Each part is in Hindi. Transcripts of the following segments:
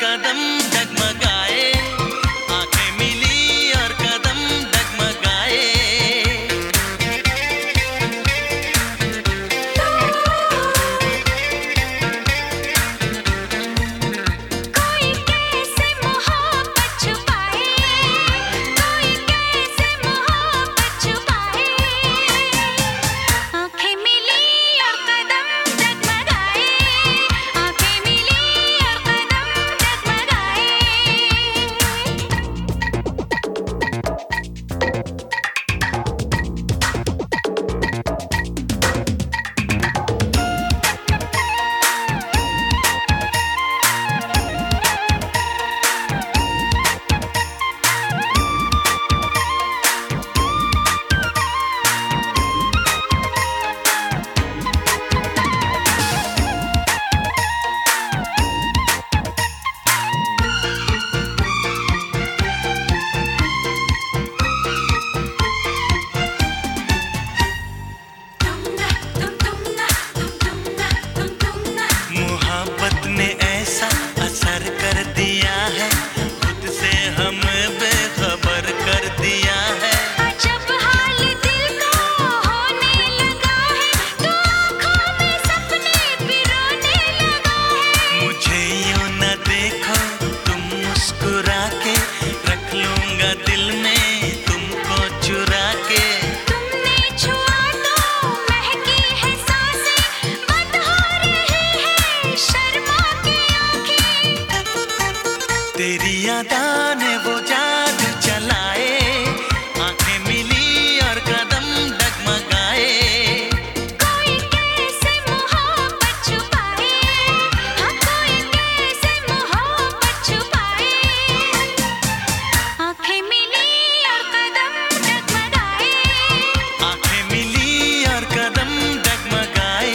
कदम डगमगाए, आंखें मिली और कदम डगमगाए। कोई कैसे मोहब्बत छुपाए, कोई कैसे मोहब्बत छुपाए। आंखें मिली और कदम डगमगाए, आंखें मिली और कदम डगमगाए। मोहब्बत ने ऐसा असर कर दिया है, खुद से हमें बेखबर कर दिया है। जब हाल दिल को होने लगा है, तो आँखों में सपने पिरोने लगा है। मुझे यूं न देखो तुम मुस्कुरा के, रख लूंगा दिल में तुमको चुरा के। तुमने छुआ तो महकी है सांसें, बंद हो रही है शर्मा की आँखें। तेरी यादा ने वो जादू चलाए, आंखें मिली और कदम डगमगाए। कोई कैसे मोहब्बत छुपाए, हाँ कोई कैसे मोहब्बत छुपाए। आँखें मिली और कदम डगमगाए। आंखें मिली और कदम डगमगाए।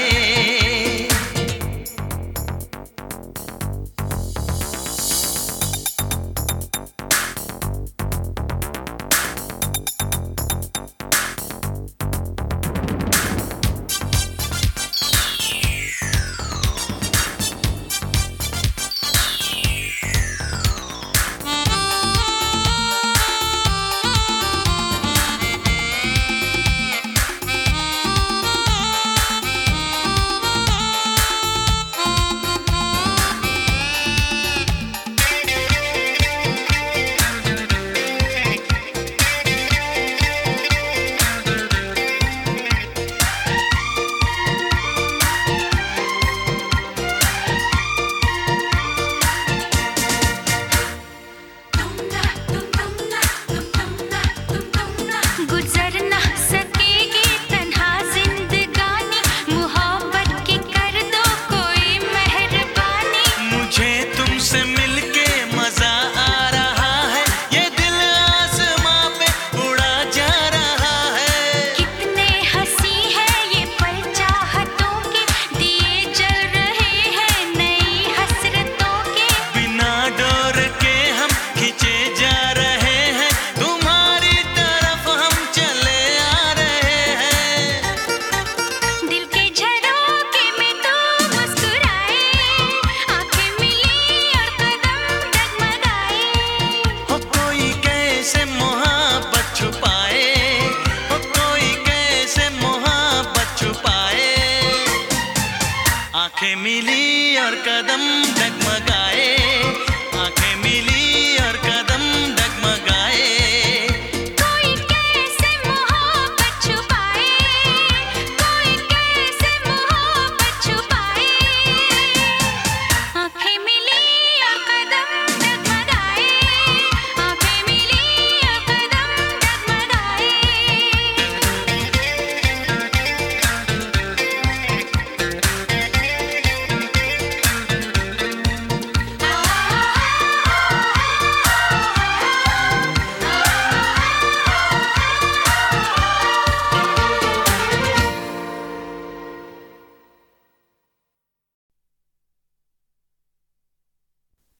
गुजर ना सकेगी तन्हा जिंदगानी, मोहब्बत की कर दो कोई मेहरबानी। मुझे तुमसे मिलके मजा आ रहा है, ये दिल आसमां पे उड़ा जा रहा है। कितने हंसी है ये पल चाहतों के, दिए जल रहे हैं नई हसरतों के। बिना डोर के हम खींचे जा रहे हैं, तुम्हारी तरफ हम चले आ रहे हैं। दिल के झरोखे में तू मुस्कुराए, आंखें मिली और कदम डगमगाए। हो कोई कैसे मोहब्बत छुपाए, हो कोई कैसे मोहब्बत छुपाए। आंखें मिली और कदम डगमगाए।